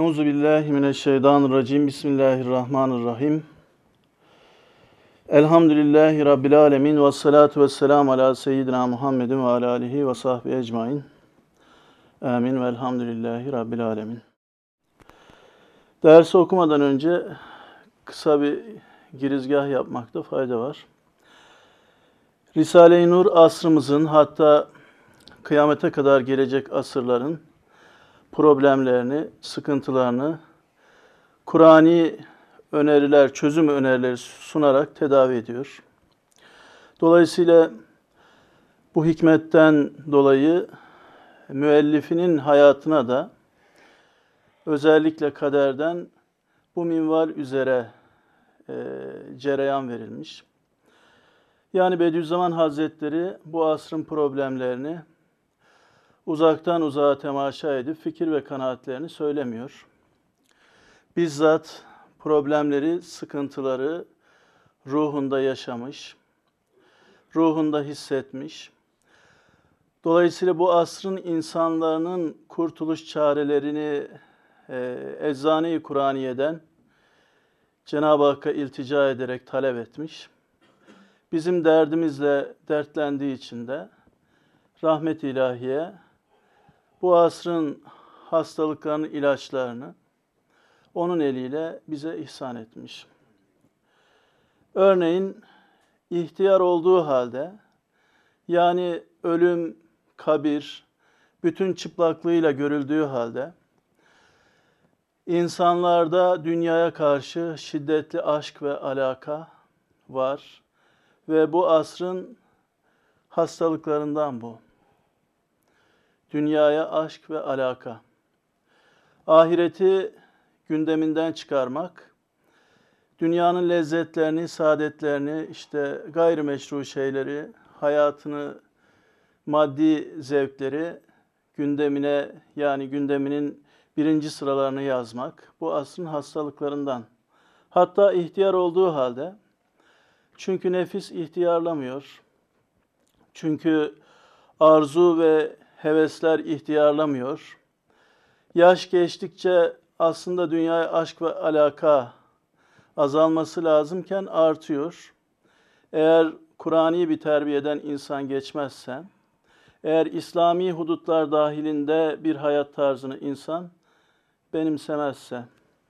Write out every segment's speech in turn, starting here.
Euzu billahi mineşşeytanirracim. Bismillahirrahmanirrahim. Elhamdülillahi rabbil alamin ve salatu vesselam ala seyyidina Muhammedin ve ala alihi ve sahbihi ecmaîn. Amin ve elhamdülillahi rabbil alamin. Dersi okumadan önce kısa bir girizgah yapmakta fayda var. Risale-i Nur asrımızın, hatta kıyamete kadar gelecek asırların problemlerini, sıkıntılarını Kur'ani öneriler, çözüm önerileri sunarak tedavi ediyor. Dolayısıyla bu hikmetten dolayı müellifinin hayatına da özellikle kaderden bu minval üzere cereyan verilmiş. Yani Bediüzzaman Hazretleri bu asrın problemlerini uzaktan uzağa temaşa edip fikir ve kanaatlerini söylemiyor. Bizzat problemleri, sıkıntıları ruhunda yaşamış, ruhunda hissetmiş. Dolayısıyla bu asrın insanların kurtuluş çarelerini Eczane-i Kur'aniye'den Cenab-ı Hakk'a iltica ederek talep etmiş. Bizim derdimizle dertlendiği için de rahmet-i ilahiye bu asrın hastalıklarının ilaçlarını onun eliyle bize ihsan etmiş. Örneğin ihtiyar olduğu halde, yani ölüm, kabir, bütün çıplaklığıyla görüldüğü halde, insanlarda dünyaya karşı şiddetli aşk ve alaka var ve bu asrın hastalıklarından bu. Dünyaya aşk ve alaka. Ahireti gündeminden çıkarmak, dünyanın lezzetlerini, saadetlerini, gayrimeşru şeyleri, hayatını, maddi zevkleri gündemine, yani gündeminin birinci sıralarını yazmak, bu asrın hastalıklarından. Hatta ihtiyar olduğu halde, çünkü nefis ihtiyarlamıyor, çünkü arzu ve hevesler ihtiyarlamıyor. Yaş geçtikçe aslında dünyaya aşk ve alaka azalması lazımken artıyor. Eğer Kur'ani bir terbiyeden insan geçmezse, eğer İslami hudutlar dahilinde bir hayat tarzını insan benimsemezse,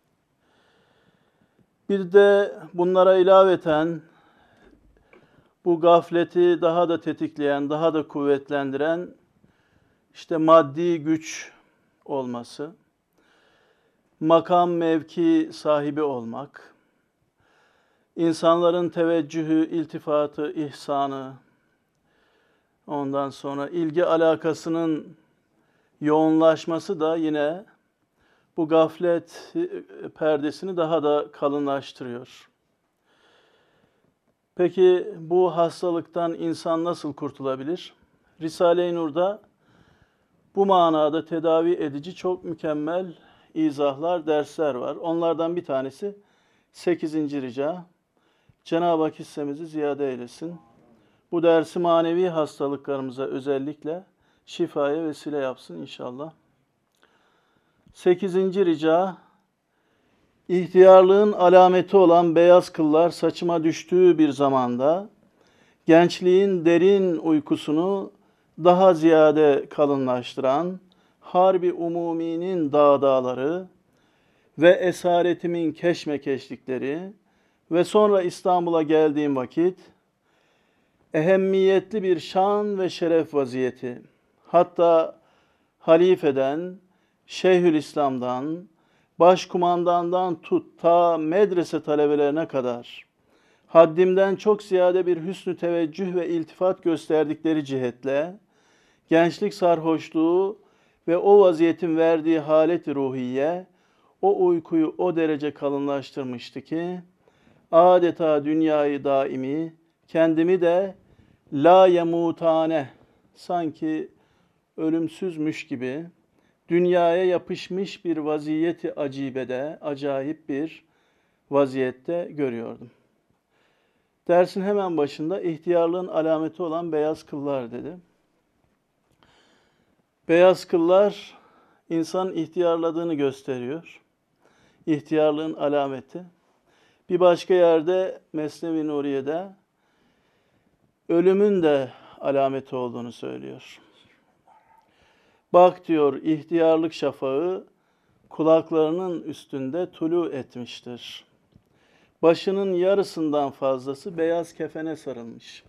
bir de bunlara ilaveten bu gafleti daha da tetikleyen, daha da kuvvetlendiren maddi güç olması, makam mevki sahibi olmak, insanların teveccühü, iltifatı, ihsanı, ondan sonra ilgi alakasının yoğunlaşması da yine bu gaflet perdesini daha da kalınlaştırıyor. Peki bu hastalıktan insan nasıl kurtulabilir? Risale-i Nur'da bu manada tedavi edici çok mükemmel izahlar, dersler var. Onlardan bir tanesi 8. rica. Cenab-ı Hak hissemizi ziyade eylesin. Bu dersi manevi hastalıklarımıza özellikle şifaya vesile yapsın inşallah. 8. rica, ihtiyarlığın alameti olan beyaz kıllar saçıma düştüğü bir zamanda gençliğin derin uykusunu daha ziyade kalınlaştıran harbi umuminin dağdağları ve esaretimin keşmekeşlikleri ve sonra İstanbul'a geldiğim vakit ehemmiyetli bir şan ve şeref vaziyeti, hatta halifeden, Şeyhülislam'dan, başkumandandan tut ta medrese talebelerine kadar haddimden çok ziyade bir hüsnü teveccüh ve iltifat gösterdikleri cihetle gençlik sarhoşluğu ve o vaziyetin verdiği halet-i ruhiye o uykuyu o derece kalınlaştırmıştı ki adeta dünyayı daimi, kendimi de la yemutane, sanki ölümsüzmüş gibi dünyaya yapışmış bir vaziyeti acibede, acayip bir vaziyette görüyordum. Dersin hemen başında ihtiyarlığın alameti olan beyaz kıllar dedi. Beyaz kıllar insanın ihtiyarladığını gösteriyor. ihtiyarlığın alameti. Bir başka yerde Mesnevi Nuriye'de ölümün de alameti olduğunu söylüyor. Bak diyor, ihtiyarlık şafağı kulaklarının üstünde tulu etmiştir. Başının yarısından fazlası beyaz kefene sarılmış.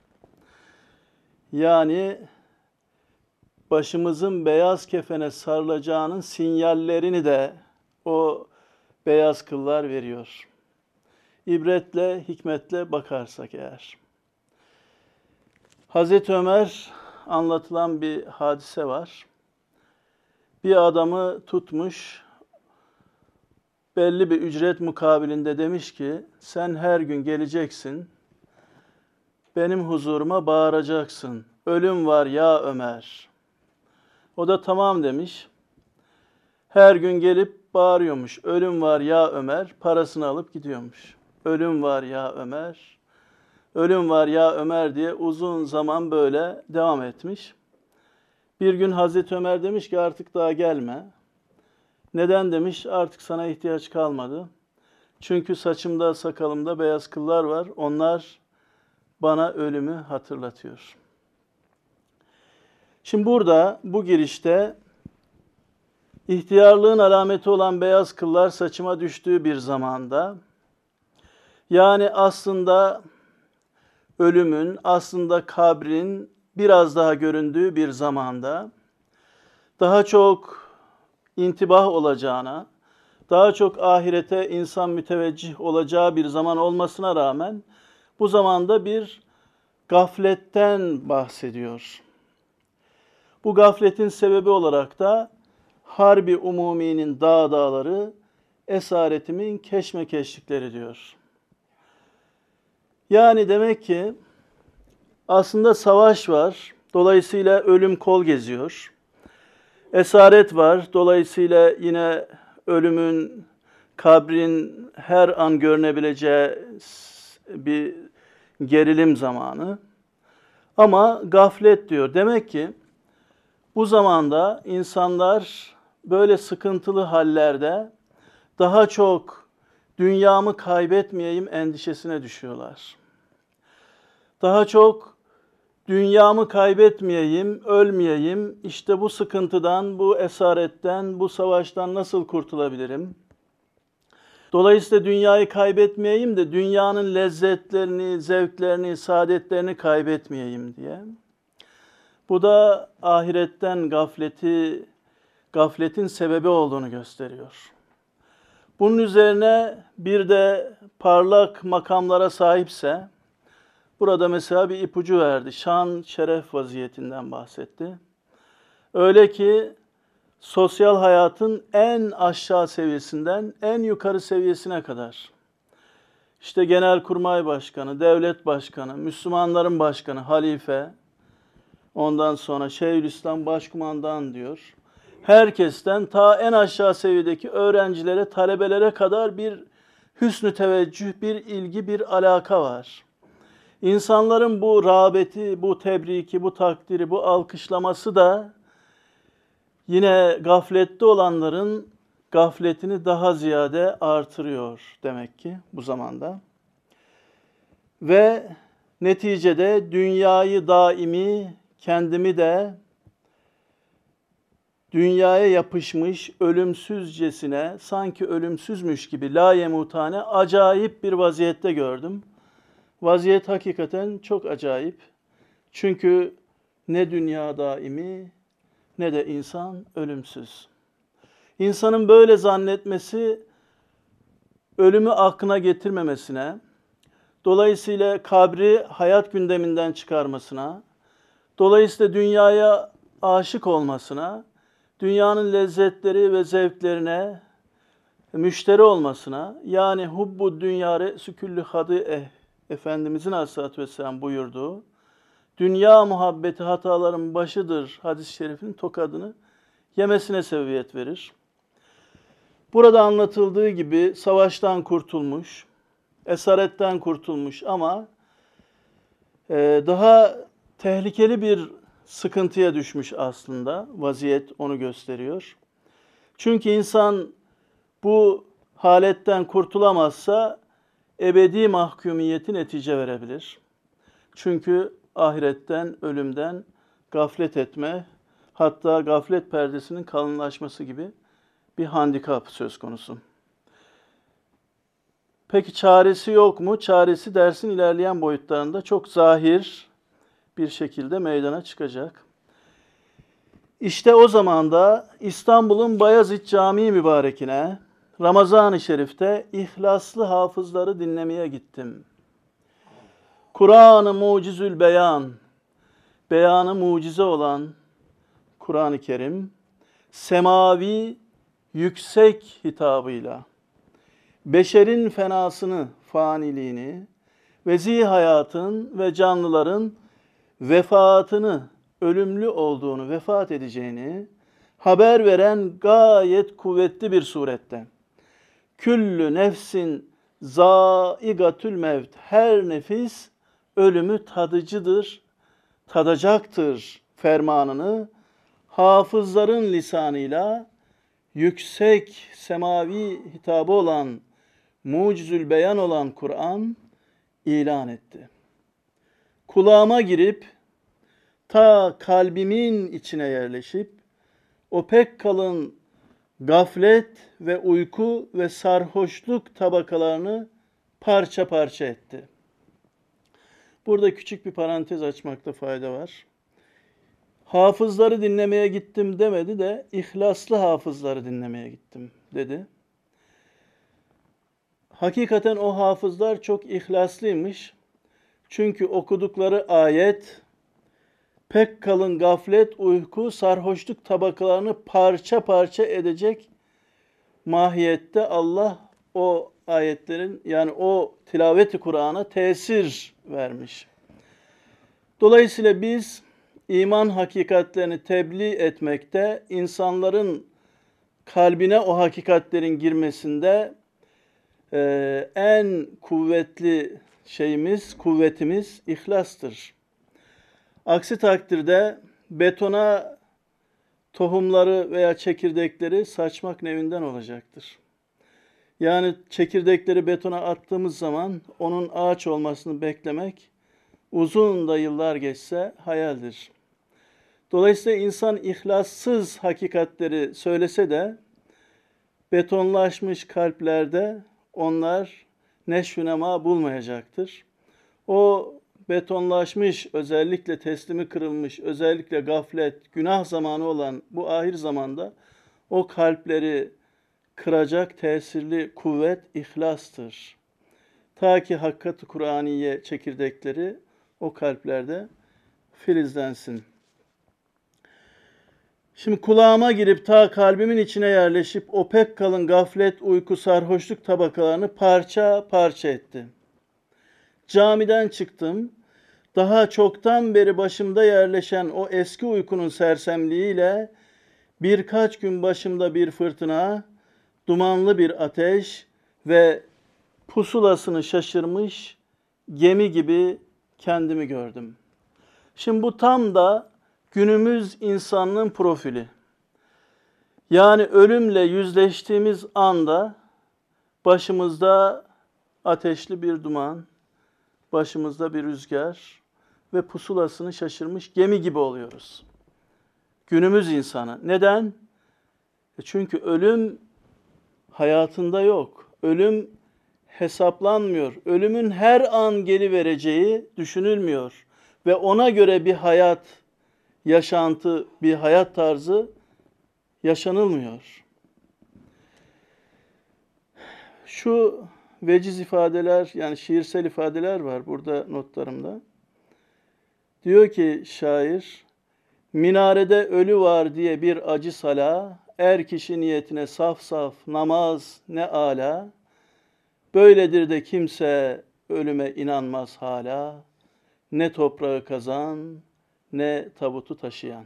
Yani başımızın beyaz kefene sarılacağının sinyallerini de o beyaz kıllar veriyor. İbretle, hikmetle bakarsak eğer. Hazreti Ömer anlatılan bir hadise var. Bir adamı tutmuş, belli bir ücret mukabilinde demiş ki, sen her gün geleceksin, benim huzuruma bağıracaksın. Ölüm var ya Ömer. O da tamam demiş. Her gün gelip bağırıyormuş. Ölüm var ya Ömer. Parasını alıp gidiyormuş. Ölüm var ya Ömer. Ölüm var ya Ömer diye uzun zaman böyle devam etmiş. Bir gün Hazreti Ömer demiş ki artık daha gelme. Neden demiş? Artık sana ihtiyaç kalmadı. Çünkü saçımda, sakalımda beyaz kıllar var. Onlar bana ölümü hatırlatıyor. Şimdi burada, bu girişte ihtiyarlığın alameti olan beyaz kıllar saçıma düştüğü bir zamanda, yani aslında ölümün, aslında kabrin biraz daha göründüğü bir zamanda, daha çok intibah olacağına, daha çok ahirete insan müteveccih olacağı bir zaman olmasına rağmen, bu zamanda bir gafletten bahsediyor. Bu gafletin sebebi olarak da Harbi Umumi'nin dağları, esaretimin keşmekeşlikleri diyor. Yani demek ki aslında savaş var, dolayısıyla ölüm kol geziyor. Esaret var, dolayısıyla yine ölümün, kabrin her an görünebileceği bir gerilim zamanı. Ama gaflet diyor. Demek ki bu zamanda insanlar böyle sıkıntılı hallerde daha çok dünyamı kaybetmeyeyim endişesine düşüyorlar. Daha çok dünyamı kaybetmeyeyim, ölmeyeyim, işte bu sıkıntıdan, bu esaretten, bu savaştan nasıl kurtulabilirim? Dolayısıyla dünyayı kaybetmeyeyim de dünyanın lezzetlerini, zevklerini, saadetlerini kaybetmeyeyim diye. Bu da ahiretten gafletin sebebi olduğunu gösteriyor. Bunun üzerine bir de parlak makamlara sahipse, burada mesela bir ipucu verdi. Şan, şeref vaziyetinden bahsetti. Öyle ki sosyal hayatın en aşağı seviyesinden en yukarı seviyesine kadar. İşte Genelkurmay Başkanı, Devlet Başkanı, Müslümanların Başkanı, Halife, ondan sonra Şeyhülislam Başkumandan diyor. Herkesten ta en aşağı seviyedeki öğrencilere, talebelere kadar bir hüsnü teveccüh, bir ilgi, bir alaka var. İnsanların bu rağbeti, bu tebriki, bu takdiri, bu alkışlaması da yine gaflette olanların gafletini daha ziyade artırıyor demek ki bu zamanda. Ve neticede dünyayı daimi, kendimi de dünyaya yapışmış ölümsüzcesine, sanki ölümsüzmüş gibi la yemutane acayip bir vaziyette gördüm. Vaziyet hakikaten çok acayip. Çünkü ne dünya daimi ne de insan ölümsüz. İnsanın böyle zannetmesi ölümü aklına getirmemesine, dolayısıyla kabri hayat gündeminden çıkarmasına, dolayısıyla dünyaya aşık olmasına, dünyanın lezzetleri ve zevklerine müşteri olmasına, yani hubbu dünya re'sü küllü hadı Efendimizin Aleyhisselatü Vesselam buyurduğu, dünya muhabbeti hataların başıdır hadis-i şerifin tokadını yemesine sebebiyet verir. Burada anlatıldığı gibi savaştan kurtulmuş, esaretten kurtulmuş ama daha tehlikeli bir sıkıntıya düşmüş aslında. Vaziyet onu gösteriyor. Çünkü insan bu haletten kurtulamazsa ebedi mahkumiyeti netice verebilir. Çünkü ahiretten, ölümden gaflet etme, hatta gaflet perdesinin kalınlaşması gibi bir handikap söz konusu. Peki çaresi yok mu? Çaresi dersin ilerleyen boyutlarında çok zahir bir şekilde meydana çıkacak. İşte o zaman da İstanbul'un Bayezid Camii mübarekine Ramazan-ı Şerif'te ihlaslı hafızları dinlemeye gittim. Kur'an-ı Mucizül Beyan, beyanı mucize olan Kur'an-ı Kerim, semavi yüksek hitabıyla beşerin fenasını, faniliğini ve zihayatın ve canlıların vefatını, ölümlü olduğunu, vefat edeceğini haber veren gayet kuvvetli bir surette. Küllü nefsin zaigatül mevt. Her nefis ölümü tadıcıdır, tadacaktır fermanını hafızların lisanıyla yüksek semavi hitabı olan, mucizül beyan olan Kur'an ilan etti. Kulağıma girip ta kalbimin içine yerleşip o pek kalın gaflet ve uyku ve sarhoşluk tabakalarını parça parça etti. Burada küçük bir parantez açmakta fayda var. Hafızları dinlemeye gittim demedi de ihlaslı hafızları dinlemeye gittim dedi. Hakikaten o hafızlar çok ihlaslıymış. Çünkü okudukları ayet pek kalın gaflet, uyku, sarhoşluk tabakalarını parça parça edecek mahiyette Allah o ayetlerin yani o tilaveti Kur'an'a tesir vermiş. Dolayısıyla biz iman hakikatlerini tebliğ etmekte, insanların kalbine o hakikatlerin girmesinde en kuvvetli kuvvetimiz ihlastır. Aksi takdirde betona tohumları veya çekirdekleri saçmak nevinden olacaktır. Yani çekirdekleri betona attığımız zaman onun ağaç olmasını beklemek uzun da yıllar geçse hayaldir. Dolayısıyla insan ihlassız hakikatleri söylese de betonlaşmış kalplerde onlar neşvünema bulmayacaktır. O betonlaşmış, özellikle teslimi kırılmış, özellikle gaflet, günah zamanı olan bu ahir zamanda o kalpleri kıracak tesirli kuvvet ihlastır. Ta ki hakikat-ı Kur'aniye çekirdekleri o kalplerde filizlensin. Şimdi kulağıma girip ta kalbimin içine yerleşip o pek kalın gaflet, uyku, sarhoşluk tabakalarını parça parça etti. Camiden çıktım. Daha çoktan beri başımda yerleşen o eski uykunun sersemliğiyle birkaç gün başımda bir fırtına, dumanlı bir ateş ve pusulasını şaşırmış gemi gibi kendimi gördüm. Şimdi bu tam da günümüz insanlığın profili. Yani ölümle yüzleştiğimiz anda başımızda ateşli bir duman, başımızda bir rüzgar ve pusulasını şaşırmış gemi gibi oluyoruz. Günümüz insanı. Neden? Çünkü ölüm hayatında yok. Ölüm hesaplanmıyor. Ölümün her an gelivereceği düşünülmüyor. Ve ona göre bir hayat, yaşantı, bir hayat tarzı yaşanılmıyor. Şu veciz ifadeler, yani şiirsel ifadeler var burada notlarımda. Diyor ki şair, minarede ölü var diye bir acı sala, er kişi niyetine saf saf namaz ne ala, böyledir de kimse ölüme inanmaz hala, ne toprağı kazan, ne tabutu taşıyan.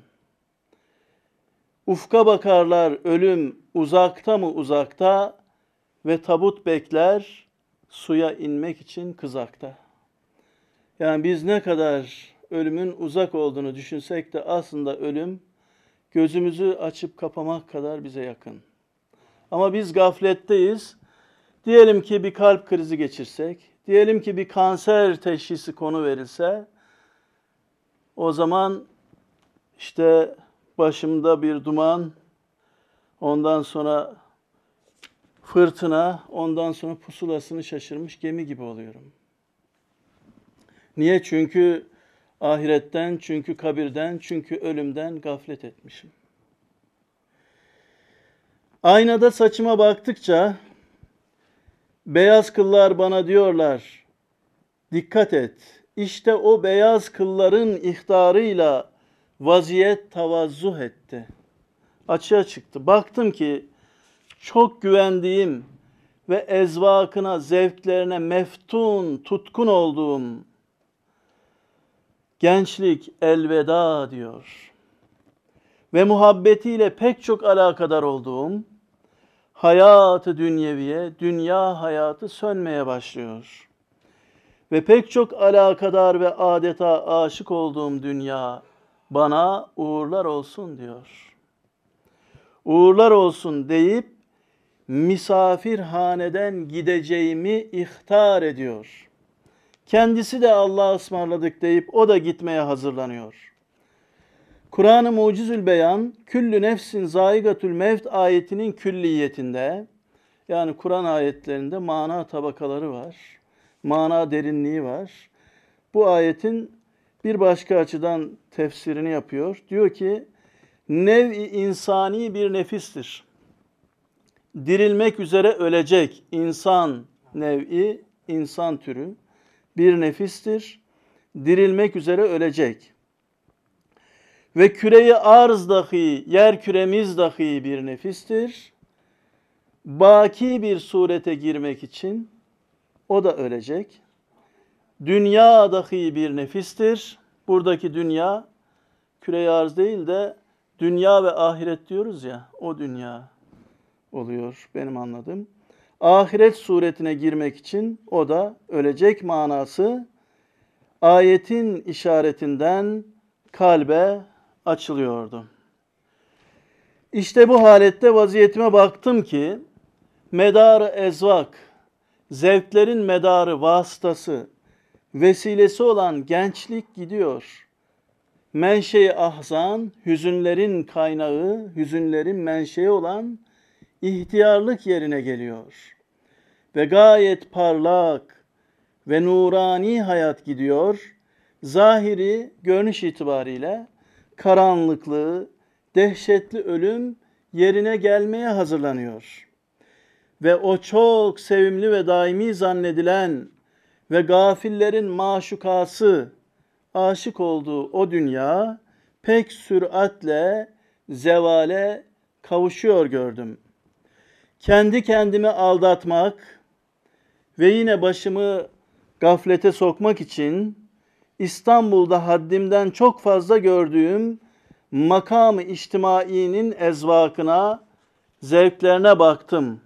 Ufka bakarlar ölüm uzakta mı uzakta ve tabut bekler suya inmek için kızakta. Yani biz ne kadar ölümün uzak olduğunu düşünsek de aslında ölüm gözümüzü açıp kapamak kadar bize yakın. Ama biz gafletteyiz. Diyelim ki bir kalp krizi geçirsek, diyelim ki bir kanser teşhisi konu verilse, o zaman işte başımda bir duman, ondan sonra fırtına, ondan sonra pusulasını şaşırmış gemi gibi oluyorum. Niye? Çünkü ahiretten, çünkü kabirden, çünkü ölümden gaflet etmişim. Aynada saçıma baktıkça beyaz kıllar bana diyorlar, dikkat et. İşte o beyaz kılların ihtarıyla vaziyet tavazzuh etti. Açığa çıktı. Baktım ki çok güvendiğim ve ezvakına, zevklerine meftun, tutkun olduğum gençlik elveda diyor. Ve muhabbetiyle pek çok alakadar olduğum hayatı dünyeviye, dünya hayatı sönmeye başlıyor. Ve pek çok alakadar ve adeta aşık olduğum dünya bana uğurlar olsun diyor. Uğurlar olsun deyip misafirhaneden gideceğimi ihtar ediyor. Kendisi de Allah'a ısmarladık deyip o da gitmeye hazırlanıyor. Kur'an-ı Mucizül Beyan, küllü nefsin zaigatül mevt ayetinin külliyetinde, yani Kur'an ayetlerinde mana tabakaları var, mana derinliği var. Bu ayetin bir başka açıdan tefsirini yapıyor. Diyor ki, nev-i insani bir nefistir. Dirilmek üzere ölecek insan nev'i, insan türü bir nefistir. Dirilmek üzere ölecek. Ve küre-i arz dahi, yer küremiz dahi bir nefistir. Baki bir surete girmek için o da ölecek. Dünya dahi bir nefistir. Buradaki dünya, küre-i arz değil de dünya ve ahiret diyoruz ya, o dünya oluyor benim anladığım. Ahiret suretine girmek için o da ölecek manası ayetin işaretinden kalbe açılıyordu. İşte bu halette vaziyetime baktım ki medarı ezvak, zevklerin medarı vasıtası, vesilesi olan gençlik gidiyor. Menşe-i ahzan, hüzünlerin kaynağı, hüzünlerin menşei olan ihtiyarlık yerine geliyor. Ve gayet parlak ve nurani hayat gidiyor. Zahiri görünüş itibariyle karanlıklığı, dehşetli ölüm yerine gelmeye hazırlanıyor. Ve o çok sevimli ve daimi zannedilen ve gafillerin maşukası, aşık olduğu o dünya pek süratle zevale kavuşuyor gördüm. Kendi kendimi aldatmak ve yine başımı gaflete sokmak için İstanbul'da haddimden çok fazla gördüğüm makam-ı içtimainin ezvakına, zevklerine baktım.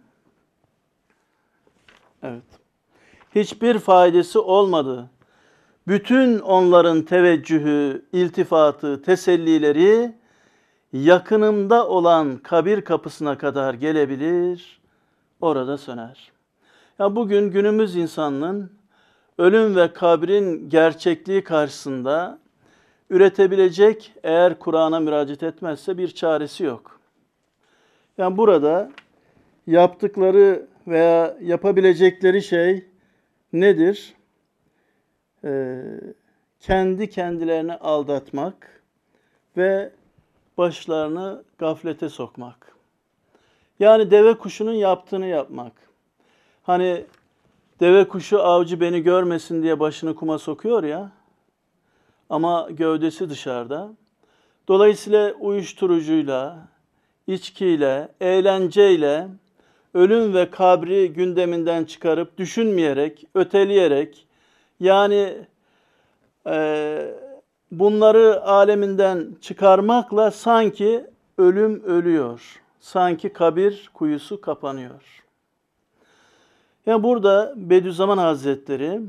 Evet. Hiçbir faydası olmadı. Bütün onların teveccühü, iltifatı, tesellileri yakınımda olan kabir kapısına kadar gelebilir, orada söner. Ya bugün günümüz insanının ölüm ve kabrin gerçekliği karşısında üretebilecek, eğer Kur'an'a müracaat etmezse bir çaresi yok. Yani burada yaptıkları veya yapabilecekleri şey nedir? Kendi kendilerini aldatmak ve başlarını gaflete sokmak. Yani deve kuşunun yaptığını yapmak. Hani deve kuşu avcı beni görmesin diye başını kuma sokuyor ya, ama gövdesi dışarıda. Dolayısıyla uyuşturucuyla, içkiyle, eğlenceyle ölüm ve kabri gündeminden çıkarıp düşünmeyerek, öteleyerek, yani bunları aleminden çıkarmakla sanki ölüm ölüyor. Sanki kabir kuyusu kapanıyor. Yani burada Bediüzzaman Hazretleri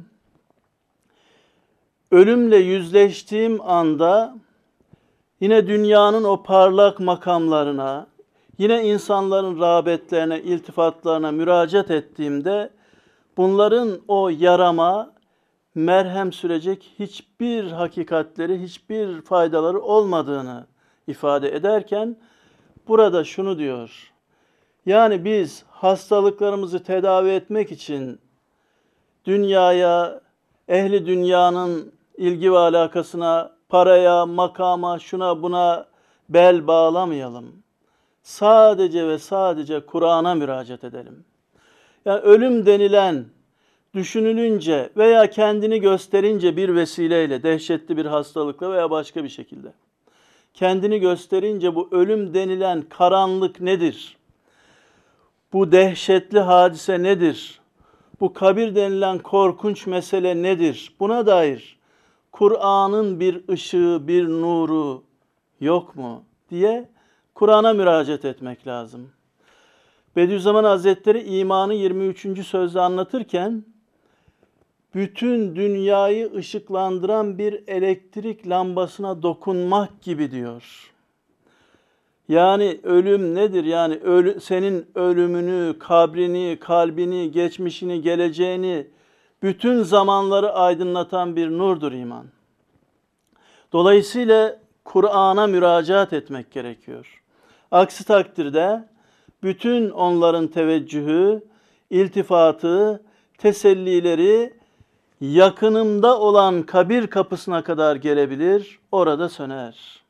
ölümle yüzleştiğim anda yine dünyanın o parlak makamlarına, Yine insanların rağbetlerine, iltifatlarına müracaat ettiğimde bunların o yarama merhem sürecek hiçbir hakikatleri, hiçbir faydaları olmadığını ifade ederken burada şunu diyor. Yani biz hastalıklarımızı tedavi etmek için dünyaya, ehli dünyanın ilgi ve alakasına, paraya, makama, şuna buna bel bağlamayalım. Sadece ve sadece Kur'an'a müracaat edelim. Yani ölüm denilen düşünülünce veya kendini gösterince bir vesileyle, dehşetli bir hastalıkla veya başka bir şekilde kendini gösterince bu ölüm denilen karanlık nedir? Bu dehşetli hadise nedir? Bu kabir denilen korkunç mesele nedir? Buna dair Kur'an'ın bir ışığı, bir nuru yok mu diye Kur'an'a müracaat etmek lazım. Bediüzzaman Hazretleri imanı 23. sözde anlatırken bütün dünyayı ışıklandıran bir elektrik lambasına dokunmak gibi diyor. Yani ölüm nedir? Yani senin ölümünü, kabrini, kalbini, geçmişini, geleceğini, bütün zamanları aydınlatan bir nurdur iman. Dolayısıyla Kur'an'a müracaat etmek gerekiyor. Aksi takdirde bütün onların teveccühü, iltifatı, tesellileri yakınımda olan kabir kapısına kadar gelebilir, orada söner.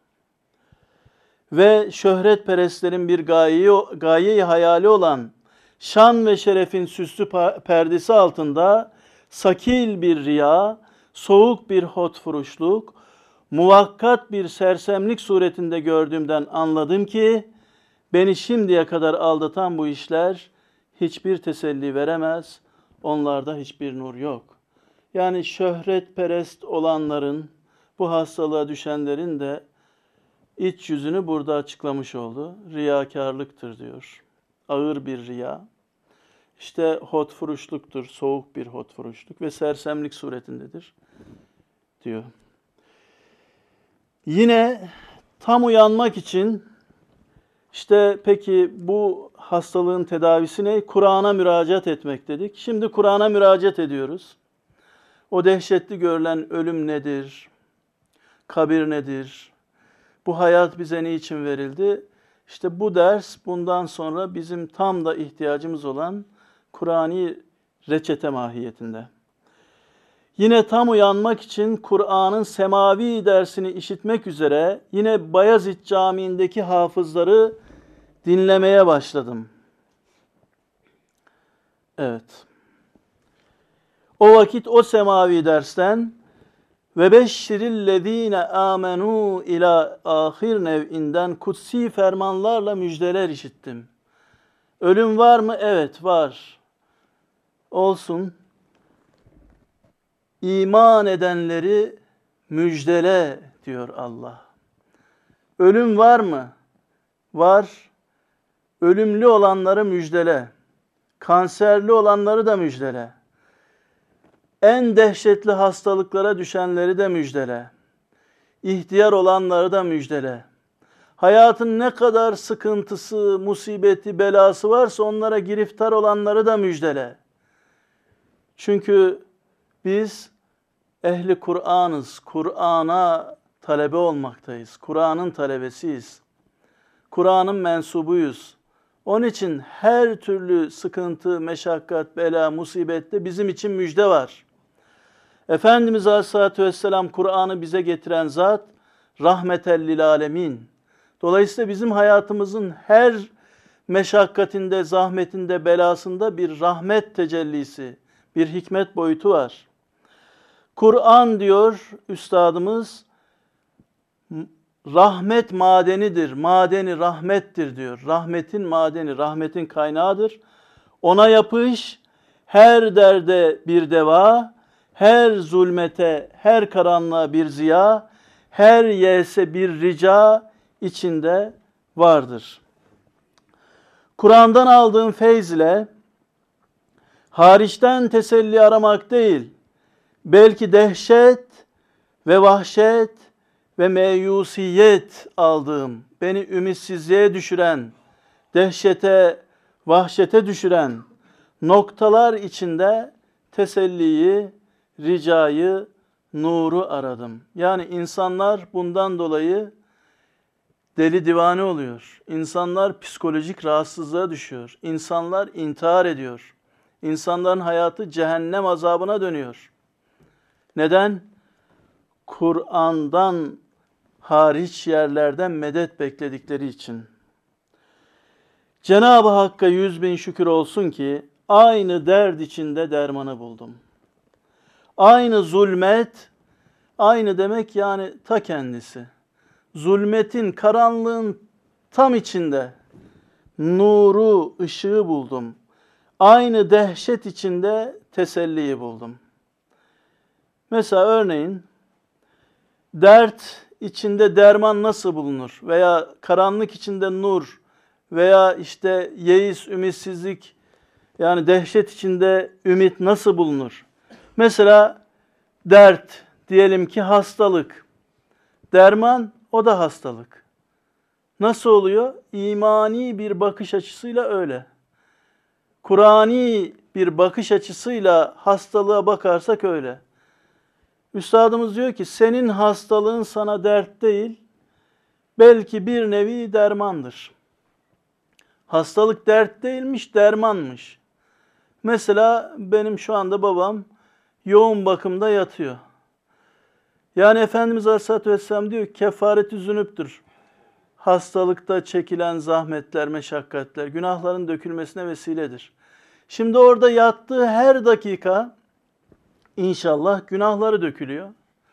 Ve şöhretperestlerin bir gayeyi hayali olan şan ve şerefin süslü perdesi altında sakil bir riya, soğuk bir hotfuruşluk, muvakkat bir sersemlik suretinde gördüğümden anladım ki beni şimdiye kadar aldatan bu işler hiçbir teselli veremez, onlarda hiçbir nur yok. Yani şöhretperest olanların, bu hastalığa düşenlerin de iç yüzünü burada açıklamış oldu. Riyakarlıktır diyor. Ağır bir riya. İşte hotfuruşluktur, soğuk bir hotfuruşluk ve sersemlik suretindedir diyor. Yine tam uyanmak için işte peki bu hastalığın tedavisi ne? Kur'an'a müracaat etmek dedik. Şimdi Kur'an'a müracaat ediyoruz. O dehşetli görülen ölüm nedir? Kabir nedir? Bu hayat bize niçin verildi? İşte bu ders bundan sonra bizim tam da ihtiyacımız olan Kur'ani reçete mahiyetinde. Yine tam uyanmak için Kur'an'ın semavi dersini işitmek üzere yine Bayezid Camii'ndeki hafızları dinlemeye başladım. Evet. O vakit o semavi dersten ve beşşirillezine amenu ila ahir nev'inden kutsi fermanlarla müjdeler işittim. Ölüm var mı? Evet var. Olsun. İman edenleri müjdele diyor Allah. Ölüm var mı? Var. Ölümlü olanları müjdele. Kanserli olanları da müjdele. En dehşetli hastalıklara düşenleri de müjdele. İhtiyar olanları da müjdele. Hayatın ne kadar sıkıntısı, musibeti, belası varsa onlara giriftar olanları da müjdele. Çünkü biz ehli Kur'an'ız. Kur'an'a talebe olmaktayız. Kur'an'ın talebesiyiz. Kur'an'ın mensubuyuz. Onun için her türlü sıkıntı, meşakkat, bela, musibette bizim için müjde var. Efendimiz Aleyhisselatü Vesselam Kur'an'ı bize getiren zat rahmeten lil alemin. Dolayısıyla bizim hayatımızın her meşakkatinde, zahmetinde, belasında bir rahmet tecellisi, bir hikmet boyutu var. Kur'an diyor üstadımız rahmet madenidir, madeni rahmettir diyor. Rahmetin madeni, rahmetin kaynağıdır. Ona yapış, her derde bir deva, her zulmete, her karanlığa bir ziya, her yese bir rica içinde vardır. Kur'an'dan aldığın feyz ile hariçten teselli aramak değil, belki dehşet ve vahşet ve meyusiyet aldığım, beni ümitsizliğe düşüren dehşete, vahşete düşüren noktalar içinde teselliyi, ricayı, nuru aradım. Yani insanlar bundan dolayı deli divane oluyor. İnsanlar psikolojik rahatsızlığa düşüyor. İnsanlar intihar ediyor. İnsanların hayatı cehennem azabına dönüyor. Neden? Kur'an'dan hariç yerlerden medet bekledikleri için. Cenab-ı Hakk'a 100.000 şükür olsun ki aynı derd içinde dermanı buldum. Aynı zulmet, aynı demek yani ta kendisi. Zulmetin, karanlığın tam içinde nuru, ışığı buldum. Aynı dehşet içinde teselliyi buldum. Mesela örneğin dert içinde derman nasıl bulunur? Veya karanlık içinde nur veya işte yeis, ümitsizlik yani dehşet içinde ümit nasıl bulunur? Mesela dert, diyelim ki hastalık. Derman, o da hastalık. Nasıl oluyor? İmani bir bakış açısıyla öyle. Kur'ani bir bakış açısıyla hastalığa bakarsak öyle. Üstadımız diyor ki senin hastalığın sana dert değil, belki bir nevi dermandır. Hastalık dert değilmiş, dermanmış. Mesela benim şu anda babam yoğun bakımda yatıyor. Yani Efendimiz Aleyhisselatü Vesselam diyor ki kefaret-i zünüptür. Hastalıkta çekilen zahmetler, meşakkatler, günahların dökülmesine vesiledir. Şimdi orada yattığı her dakika İnşallah günahları dökülüyor.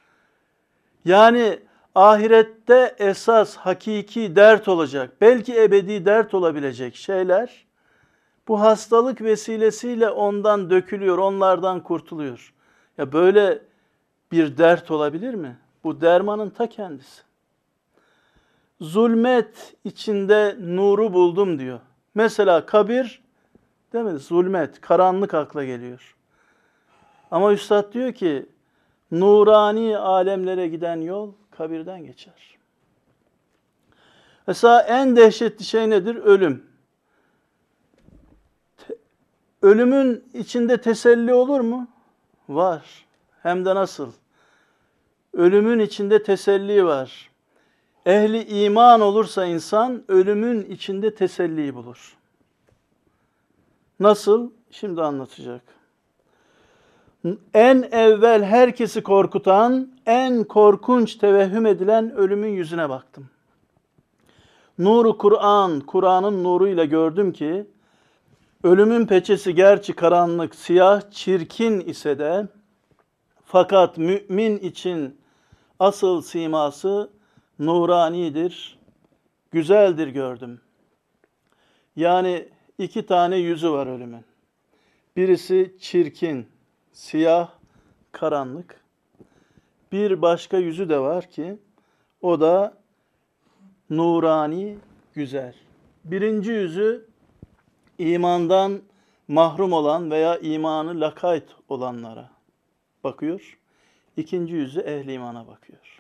Yani ahirette esas hakiki dert olacak, belki ebedi dert olabilecek şeyler bu hastalık vesilesiyle ondan dökülüyor, onlardan kurtuluyor. Ya böyle bir dert olabilir mi? Bu dermanın ta kendisi. Zulmet içinde nuru buldum diyor. Mesela kabir, değil mi? Zulmet, karanlık akla geliyor. Ama Üstad diyor ki, nurani alemlere giden yol kabirden geçer. Mesela en dehşetli şey nedir? Ölüm. Ölümün içinde teselli olur mu? Var. Hem de nasıl? Ölümün içinde teselli var. Ehli iman olursa insan, ölümün içinde teselliyi bulur. Nasıl? Şimdi anlatacak. En evvel herkesi korkutan, en korkunç tevehhüm edilen ölümün yüzüne baktım. Nuru Kur'an, Kur'an'ın nuruyla gördüm ki, ölümün peçesi gerçi karanlık, siyah, çirkin ise de, fakat mümin için asıl siması nuranidir, güzeldir gördüm. Yani iki tane yüzü var ölümün. Birisi çirkin, siyah, karanlık. Bir başka yüzü de var ki o da nurani, güzel. Birinci yüzü imandan mahrum olan veya imanı lakayt olanlara bakıyor. İkinci yüzü ehli imana bakıyor.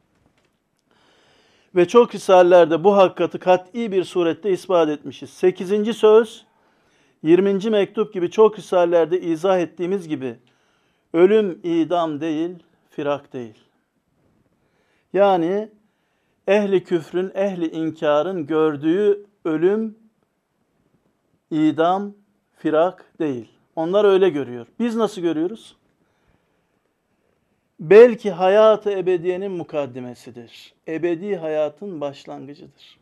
Ve çok risalelerde bu hakikati kat'i bir surette ispat etmişiz. 8. söz, 20. mektup gibi çok risalelerde izah ettiğimiz gibi ölüm idam değil, firak değil. Yani ehli küfrün, ehli inkarın gördüğü ölüm idam, firak değil. Onlar öyle görüyor. Biz nasıl görüyoruz? Belki hayat-ı ebediyenin mukaddimesidir. Ebedi hayatın başlangıcıdır.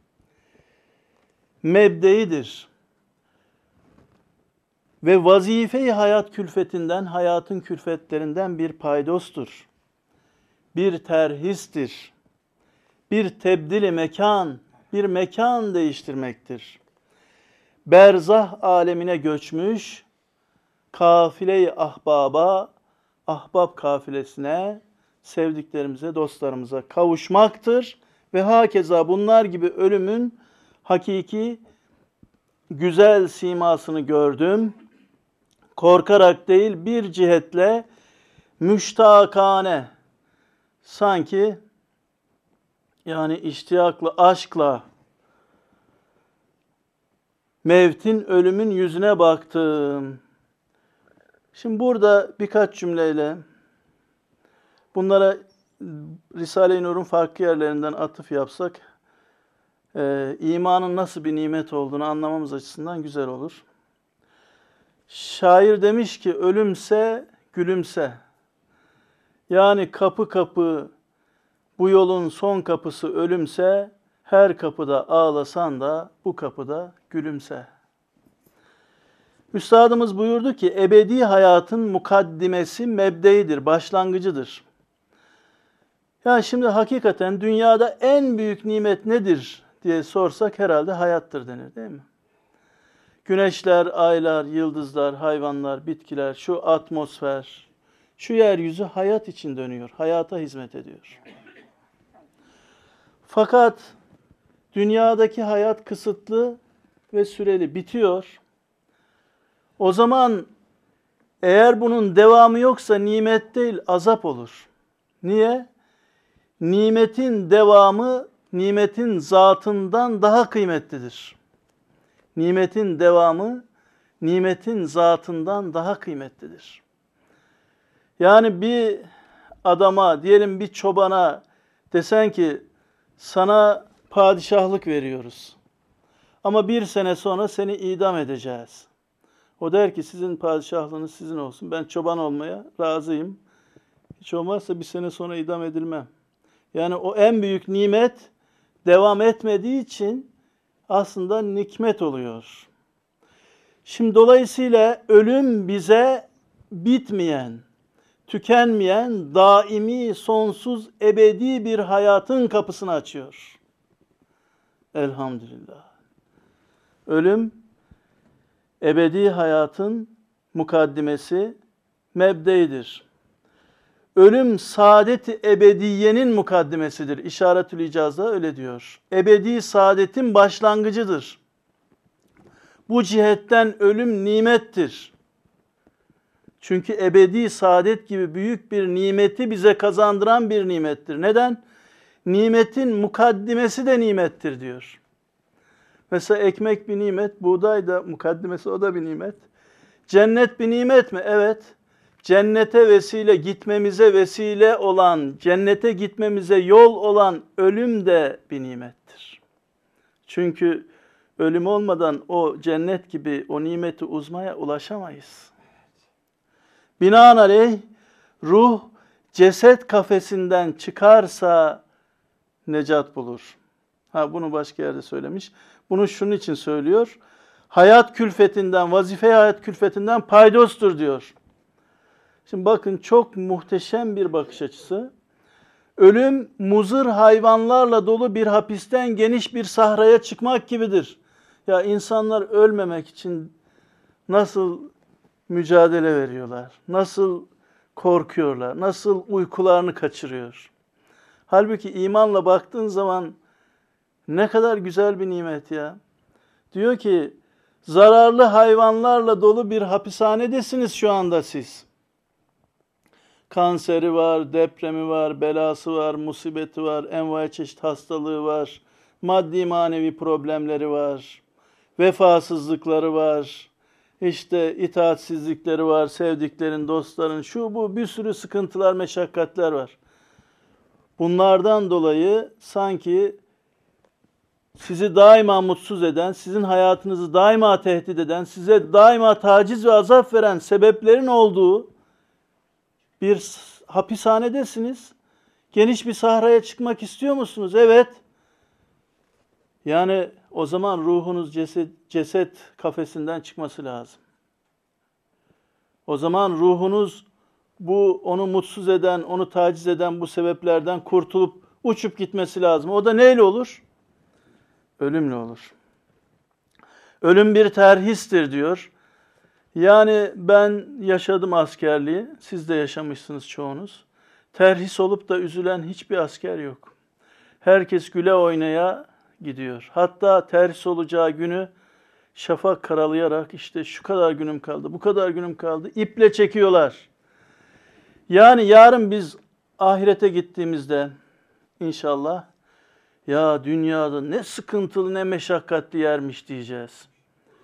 Mebdeidir. Ve vazife-i hayat külfetinden, hayatın külfetlerinden bir paydostur. Bir terhistir. Bir tebdil-i mekan, bir mekan değiştirmektir. Berzah alemine göçmüş, kafile-i ahbaba, ahbab kafilesine, sevdiklerimize, dostlarımıza kavuşmaktır. Ve hakeza bunlar gibi ölümün hakiki güzel simasını gördüm. Korkarak değil, bir cihetle müştakane, sanki yani iştiyakla, aşkla Mevtin, ölümün yüzüne baktım. Şimdi burada birkaç cümleyle bunlara Risale-i Nur'un farklı yerlerinden atıf yapsak, imanın nasıl bir nimet olduğunu anlamamız açısından güzel olur. Şair demiş ki, ölümse gülümse. Yani kapı kapı, bu yolun son kapısı ölümse, her kapıda ağlasan da bu kapıda gülümse. Üstadımız buyurdu ki, ebedi hayatın mukaddimesi mebdeidir, başlangıcıdır. Yani şimdi hakikaten dünyada en büyük nimet nedir diye sorsak herhalde hayattır denir, değil mi? Güneşler, aylar, yıldızlar, hayvanlar, bitkiler, şu atmosfer, şu yeryüzü hayat için dönüyor, hayata hizmet ediyor. Fakat dünyadaki hayat kısıtlı ve süreli, bitiyor. O zaman eğer bunun devamı yoksa nimet değil, azap olur. Niye? Nimetin devamı, nimetin zatından daha kıymetlidir. Nimetin devamı, nimetin zatından daha kıymetlidir. Yani bir adama, diyelim bir çobana desen ki, sana padişahlık veriyoruz. Ama 1 sene sonra seni idam edeceğiz. O der ki, sizin padişahlığınız sizin olsun. Ben çoban olmaya razıyım. Hiç olmazsa 1 sene sonra idam edilmem. Yani o en büyük nimet devam etmediği için aslında nikmet oluyor. Şimdi dolayısıyla ölüm bize bitmeyen, tükenmeyen, daimi, sonsuz, ebedi bir hayatın kapısını açıyor. Elhamdülillah. Ölüm, ebedi hayatın mukaddimesi, mebdeidir. Ölüm, saadet-i ebediyenin mukaddimesidir. İşaretül İcaz'da öyle diyor. Ebedi saadetin başlangıcıdır. Bu cihetten ölüm nimettir. Çünkü ebedi saadet gibi büyük bir nimeti bize kazandıran bir nimettir. Neden? Nimetin mukaddimesi de nimettir diyor. Mesela ekmek bir nimet, buğday da mukaddimesi, o da bir nimet. Cennet bir nimet mi? Evet. Cennete vesile, gitmemize vesile olan, cennete gitmemize yol olan ölüm de bir nimettir. Çünkü ölüm olmadan o cennet gibi o nimeti uzmaya ulaşamayız. Binaenaleyh ruh ceset kafesinden çıkarsa necat bulur. Bunu başka yerde söylemiş. Bunu şunun için söylüyor. Hayat külfetinden, vazife hayat külfetinden paydostur diyor. Şimdi bakın, çok muhteşem bir bakış açısı. Ölüm muzır hayvanlarla dolu bir hapisten geniş bir sahraya çıkmak gibidir. Ya insanlar ölmemek için nasıl mücadele veriyorlar, nasıl korkuyorlar, nasıl uykularını kaçırıyor. Halbuki imanla baktığın zaman ne kadar güzel bir nimet ya. Diyor ki, zararlı hayvanlarla dolu bir hapishanedesiniz şu anda siz. Kanseri var, depremi var, belası var, musibeti var, envai çeşit hastalığı var, maddi manevi problemleri var, vefasızlıkları var, işte itaatsizlikleri var, sevdiklerin, dostların, şu bu bir sürü sıkıntılar, meşakkatler var. Bunlardan dolayı sanki sizi daima mutsuz eden, sizin hayatınızı daima tehdit eden, size daima taciz ve azap veren sebeplerin olduğu bir hapishanedesiniz. Geniş bir sahraya çıkmak istiyor musunuz? Evet. Yani o zaman ruhunuz ceset kafesinden çıkması lazım. O zaman ruhunuz onu mutsuz eden, onu taciz eden bu sebeplerden kurtulup uçup gitmesi lazım. O da neyle olur? Ölümle olur. Ölüm bir terhistir diyor. Yani ben yaşadım askerliği, siz de yaşamışsınız çoğunuz. Terhis olup da üzülen hiçbir asker yok. Herkes güle oynaya gidiyor. Hatta terhis olacağı günü şafak karalayarak, işte şu kadar günüm kaldı, bu kadar günüm kaldı, iple çekiyorlar. Yani yarın biz ahirete gittiğimizde inşallah, ya dünyada ne sıkıntılı ne meşakkatli yermiş diyeceğiz.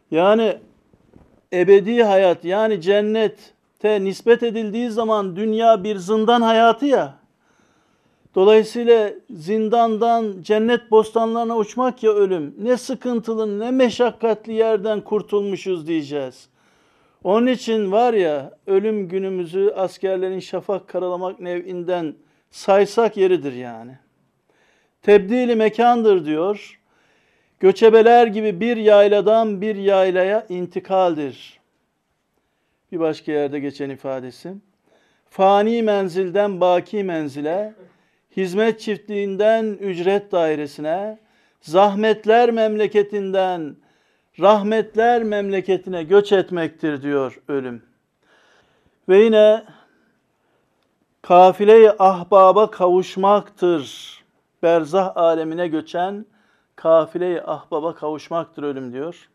Yani ebedi hayat, yani cennete nispet edildiği zaman dünya bir zindan hayatı ya. Dolayısıyla zindandan cennet bostanlarına uçmak ya ölüm. Ne sıkıntılı ne meşakkatli yerden kurtulmuşuz diyeceğiz. Onun için var ya, ölüm günümüzü askerlerin şafak karalamak nev'inden saysak yeridir yani. Tebdili mekandır diyor. Göçebeler gibi bir yayladan bir yaylaya intikaldir. Bir başka yerde geçen ifadesi. Fani menzilden baki menzile, hizmet çiftliğinden ücret dairesine, zahmetler memleketinden rahmetler memleketine göç etmektir diyor ölüm. Ve yine kafile-i ahbaba kavuşmaktır. Berzah alemine göçen kafile-i ahbaba kavuşmaktır ölüm diyor.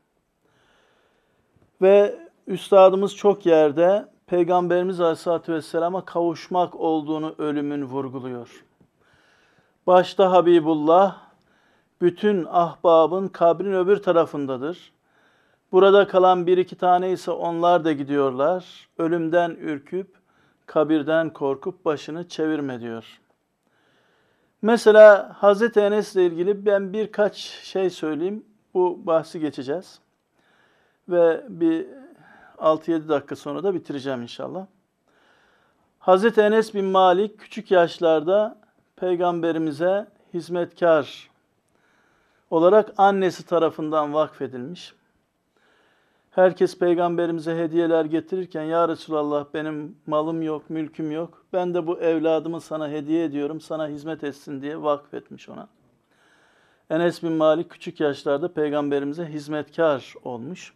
Ve üstadımız çok yerde Peygamberimiz Aleyhisselatü Vesselam'a kavuşmak olduğunu ölümün vurguluyor. Başta Habibullah, bütün ahbabın kabrin öbür tarafındadır. Burada kalan bir iki tane ise onlar da gidiyorlar. Ölümden ürküp, kabirden korkup başını çevirme diyor. Mesela Hazreti Enes ile ilgili ben birkaç şey söyleyeyim. Bu bahsi geçeceğiz. Ve bir 6-7 dakika sonra da bitireceğim inşallah. Hazreti Enes bin Malik küçük yaşlarda Peygamberimize hizmetkar olarak annesi tarafından vakfedilmiş. Herkes Peygamberimize hediyeler getirirken, ya Resulallah benim malım yok, mülküm yok. Ben de bu evladımı sana hediye ediyorum, sana hizmet etsin diye vakfetmiş ona. Enes bin Malik küçük yaşlarda Peygamberimize hizmetkar olmuş.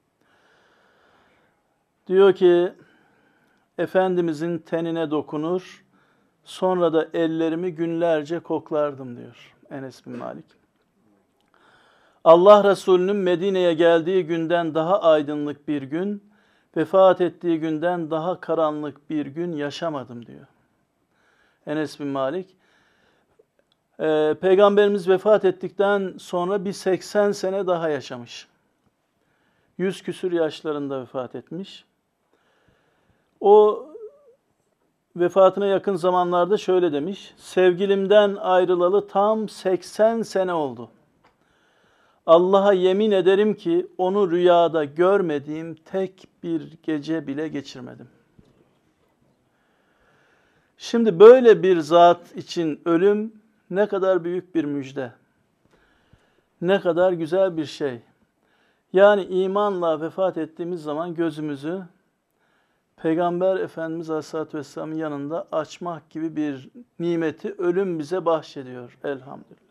Diyor ki, Efendimizin tenine dokunur, sonra da ellerimi günlerce koklardım diyor Enes bin Malik. Allah Resulü'nün Medine'ye geldiği günden daha aydınlık bir gün, vefat ettiği günden daha karanlık bir gün yaşamadım diyor Enes bin Malik. Peygamberimiz vefat ettikten sonra bir 80 sene daha yaşamış. 100 küsur yaşlarında vefat etmiş. O vefatına yakın zamanlarda şöyle demiş, sevgilimden ayrılalı tam 80 sene oldu. Allah'a yemin ederim ki onu rüyada görmediğim tek bir gece bile geçirmedim. Şimdi böyle bir zat için ölüm ne kadar büyük bir müjde. Ne kadar güzel bir şey. Yani imanla vefat ettiğimiz zaman gözümüzü Peygamber Efendimiz Aleyhisselatü Vesselam'ın yanında açmak gibi bir nimeti ölüm bize bahşediyor elhamdülillah.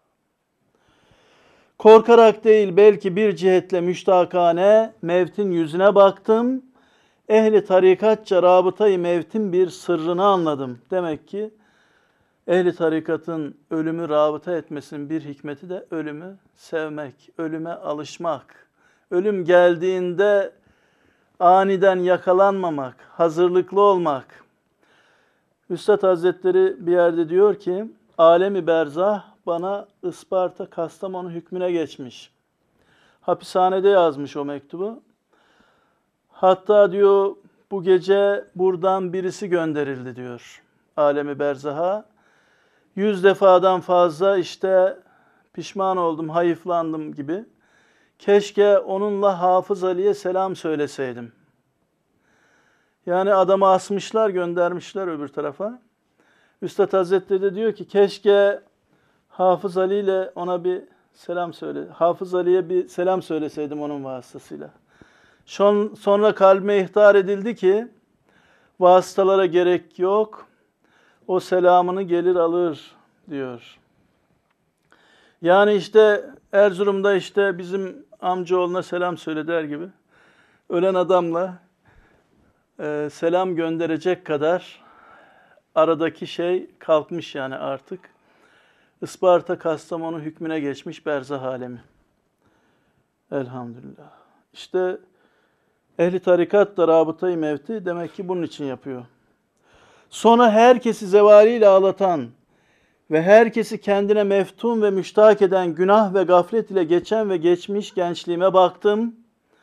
Korkarak değil belki bir cihetle müştakane mevtin yüzüne baktım. Ehli tarikatça rabıtayı mevtin bir sırrını anladım. Demek ki ehli tarikatın ölümü rabıta etmesinin bir hikmeti de ölümü sevmek, ölüme alışmak. Ölüm geldiğinde aniden yakalanmamak, hazırlıklı olmak. Üstad Hazretleri bir yerde diyor ki, alemi berzah bana Isparta Kastamonu hükmüne geçmiş. Hapishanede yazmış o mektubu. Hatta diyor bu gece buradan birisi gönderildi diyor alemi berzaha. 100 defadan fazla işte pişman oldum, hayıflandım gibi. Keşke onunla Hafız Ali'ye selam söyleseydim. Yani adamı asmışlar, göndermişler öbür tarafa. Üstad Hazretleri de diyor ki keşke Hafız Ali ile ona bir selam söyle. Hafız Ali'ye bir selam söyleseydim onun vasıtasıyla. Sonra kalbime ihtar edildi ki vasıtalara gerek yok. O selamını gelir alır diyor. Yani işte Erzurum'da işte bizim amcaoğluna selam söyle der gibi. Ölen adamla selam gönderecek kadar aradaki şey kalkmış yani artık. Isparta Kastamonu hükmüne geçmiş berzah alemi. Elhamdülillah. İşte ehli tarikat da rabıtayı mevti demek ki bunun için yapıyor. Sonra herkesi zevaliyle ağlatan ve herkesi kendine meftun ve müştak eden günah ve gaflet ile geçen ve geçmiş gençliğime baktım.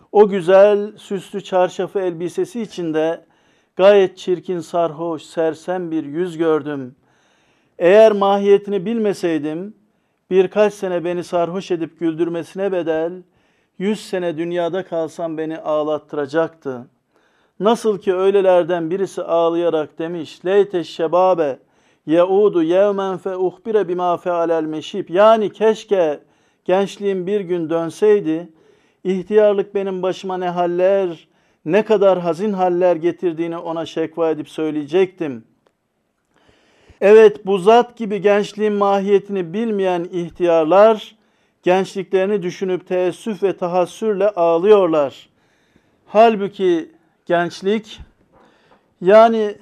O güzel, süslü çarşafı elbisesi içinde gayet çirkin, sarhoş, sersem bir yüz gördüm. Eğer mahiyetini bilmeseydim, birkaç sene beni sarhoş edip güldürmesine bedel, 100 sene dünyada kalsam beni ağlattıracaktı. Nasıl ki öylelerden birisi ağlayarak demiş, Leyte şebabe yaudu yevmen fe uhbire bima fealel meşib. Yani keşke gençliğim bir gün dönseydi, ihtiyarlık benim başıma ne haller, ne kadar hazin haller getirdiğini ona şekva edip söyleyecektim. Evet, bu zat gibi gençliğin mahiyetini bilmeyen ihtiyarlar, gençliklerini düşünüp teessüf ve tahassürle ağlıyorlar. Halbuki gençlik, yani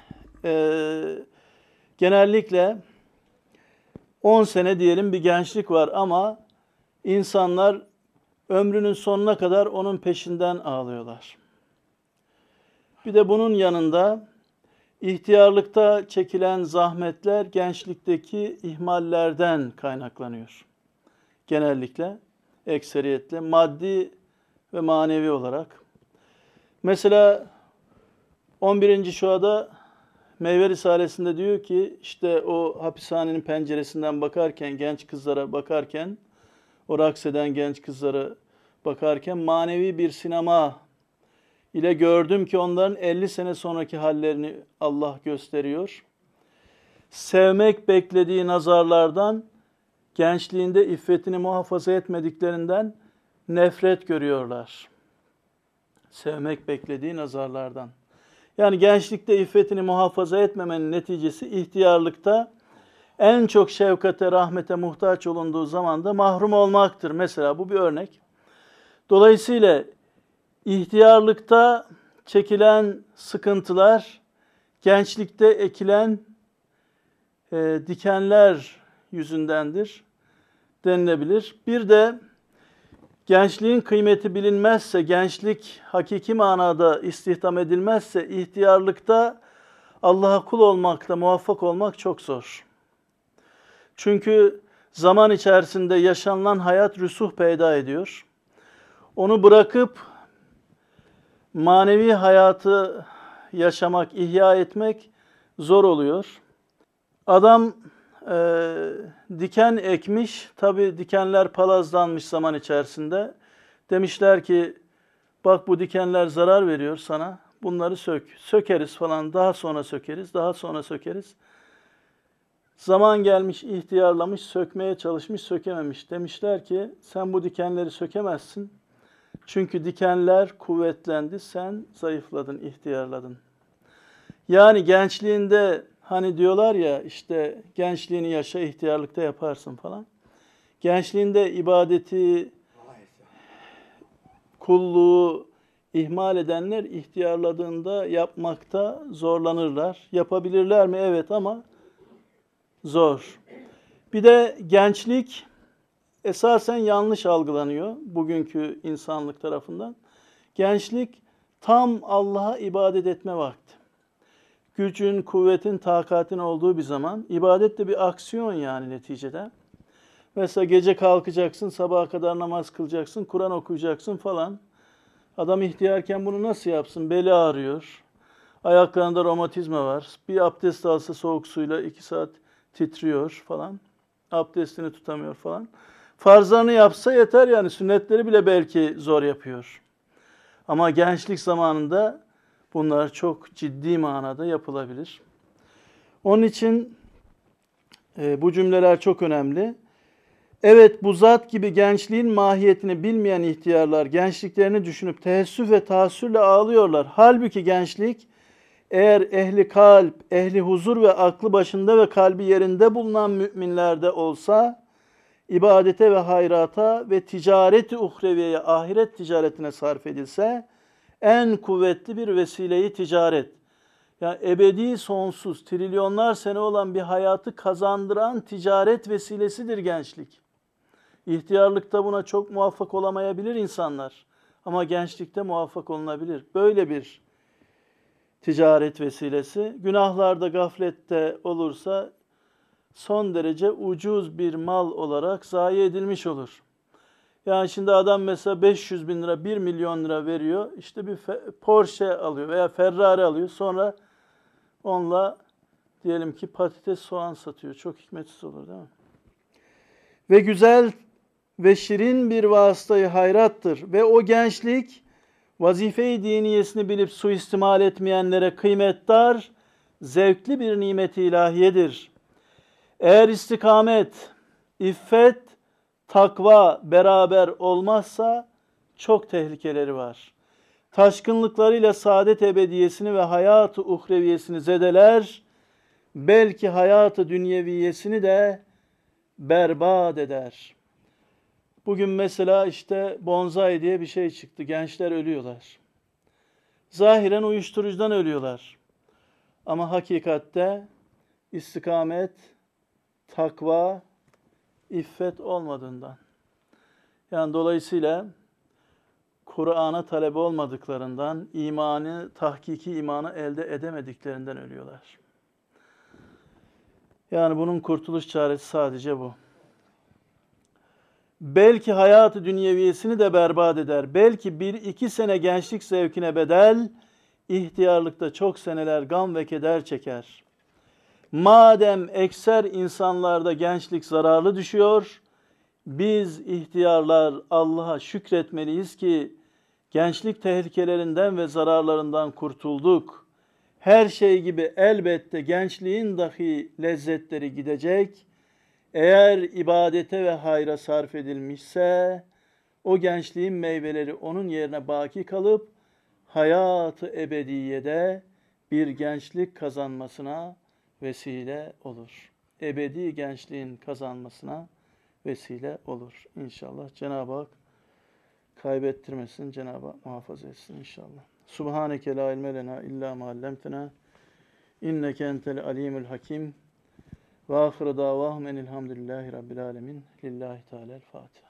genellikle 10 sene diyelim bir gençlik var ama insanlar ömrünün sonuna kadar onun peşinden ağlıyorlar. Bir de bunun yanında ihtiyarlıkta çekilen zahmetler gençlikteki ihmallerden kaynaklanıyor. Genellikle, ekseriyetle maddi ve manevi olarak. Mesela 11. şuada Meyve Risalesi'nde diyor ki işte o hapishanenin penceresinden bakarken, genç kızlara bakarken, o raks eden genç kızlara bakarken manevi bir sinema ile gördüm ki onların 50 sene sonraki hallerini Allah gösteriyor. Sevmek beklediği nazarlardan, gençliğinde iffetini muhafaza etmediklerinden nefret görüyorlar. Sevmek beklediği nazarlardan. Yani gençlikte iffetini muhafaza etmemenin neticesi ihtiyarlıkta en çok şefkate, rahmete muhtaç olunduğu zaman da mahrum olmaktır. Mesela bu bir örnek. Dolayısıyla ihtiyarlıkta çekilen sıkıntılar, gençlikte ekilen dikenler yüzündendir denilebilir. Bir de gençliğin kıymeti bilinmezse, gençlik hakiki manada istihdam edilmezse, ihtiyarlıkta Allah'a kul olmakta muvaffak olmak çok zor. Çünkü zaman içerisinde yaşanılan hayat rüsuh peyda ediyor. Onu bırakıp manevi hayatı yaşamak, ihya etmek zor oluyor. Adam diken ekmiş, tabi dikenler palazlanmış zaman içerisinde. Demişler ki, bak bu dikenler zarar veriyor sana, bunları sök. Sökeriz falan, daha sonra sökeriz, daha sonra sökeriz. Zaman gelmiş, ihtiyarlamış, sökmeye çalışmış, sökememiş. Demişler ki, sen bu dikenleri sökemezsin. Çünkü dikenler kuvvetlendi, sen zayıfladın, ihtiyarladın. Yani gençliğinde hani diyorlar ya işte gençliğini yaşa, ihtiyarlıkta yaparsın falan. Gençliğinde ibadeti, kulluğu ihmal edenler ihtiyarladığında yapmakta zorlanırlar. Yapabilirler mi? Evet ama zor. Bir de gençlik esasen yanlış algılanıyor bugünkü insanlık tarafından. Gençlik tam Allah'a ibadet etme vakti. Gücün, kuvvetin, takatin olduğu bir zaman. İbadet de bir aksiyon yani neticede. Mesela gece kalkacaksın, sabaha kadar namaz kılacaksın, Kur'an okuyacaksın falan. Adam ihtiyarken bunu nasıl yapsın? Beli ağrıyor. Ayaklarında romatizma var. Bir abdest alsa soğuk suyla 2 saat titriyor falan. Abdestini tutamıyor falan. Farzlarını yapsa yeter yani. Sünnetleri bile belki zor yapıyor. Ama gençlik zamanında bunlar çok ciddi manada yapılabilir. Onun için bu cümleler çok önemli. Evet, bu zat gibi gençliğin mahiyetini bilmeyen ihtiyarlar gençliklerini düşünüp teessüf ve taassürle ağlıyorlar. Halbuki gençlik eğer ehli kalp, ehli huzur ve aklı başında ve kalbi yerinde bulunan müminlerde olsa, ibadete ve hayrata ve ticareti uhreviyeye, ahiret ticaretine sarf edilse, en kuvvetli bir vesileyi ticaret. Yani ebedi, sonsuz, trilyonlar sene olan bir hayatı kazandıran ticaret vesilesidir gençlik. İhtiyarlıkta buna çok muvaffak olamayabilir insanlar. Ama gençlikte muvaffak olunabilir. Böyle bir ticaret vesilesi. Günahlarda, gaflette olursa son derece ucuz bir mal olarak zayi edilmiş olur. Yani şimdi adam mesela 500 bin lira, 1 milyon lira veriyor. İşte bir Porsche alıyor veya Ferrari alıyor. Sonra onunla diyelim ki patates, soğan satıyor. Çok hikmetsiz olur değil mi? Ve güzel ve şirin bir vasıtayı hayrattır. Ve o gençlik vazife-i diniyesini bilip suistimal etmeyenlere kıymetdar, zevkli bir nimet-i ilahiyedir. Eğer istikamet, iffet, takva beraber olmazsa çok tehlikeleri var. Taşkınlıklarıyla saadet ebediyesini ve hayat-ı uhreviyesini zedeler, belki hayat-ı dünyeviyesini de berbat eder. Bugün mesela işte bonsai diye bir şey çıktı. Gençler ölüyorlar. Zahiren uyuşturucudan ölüyorlar. Ama hakikatte istikamet, takva, iffet olmadığından. Yani dolayısıyla Kur'an'a talebe olmadıklarından, imanı, tahkiki imanı elde edemediklerinden ölüyorlar. Yani bunun kurtuluş çaresi sadece bu. Belki hayatı dünyeviyesini de berbat eder. Belki 1-2 sene gençlik zevkine bedel, ihtiyarlıkta çok seneler gam ve keder çeker. Madem ekser insanlarda gençlik zararlı düşüyor, biz ihtiyarlar Allah'a şükretmeliyiz ki gençlik tehlikelerinden ve zararlarından kurtulduk. Her şey gibi elbette gençliğin dahi lezzetleri gidecek. Eğer ibadete ve hayra sarf edilmişse o gençliğin meyveleri onun yerine baki kalıp hayat-ı ebediyede bir gençlik kazanmasına vesile olur. Ebedi gençliğin kazanmasına vesile olur inşallah. Cenab-ı Hak kaybettirmesin, Cenab-ı Hak muhafaza etsin inşallah. Subhaneke la ilme lena illa ma allamtena inneke entel alimul hakim. Ve ahire davahum enilhamdülillahi rabbil alemin. Lillahi Teala'l Fatiha.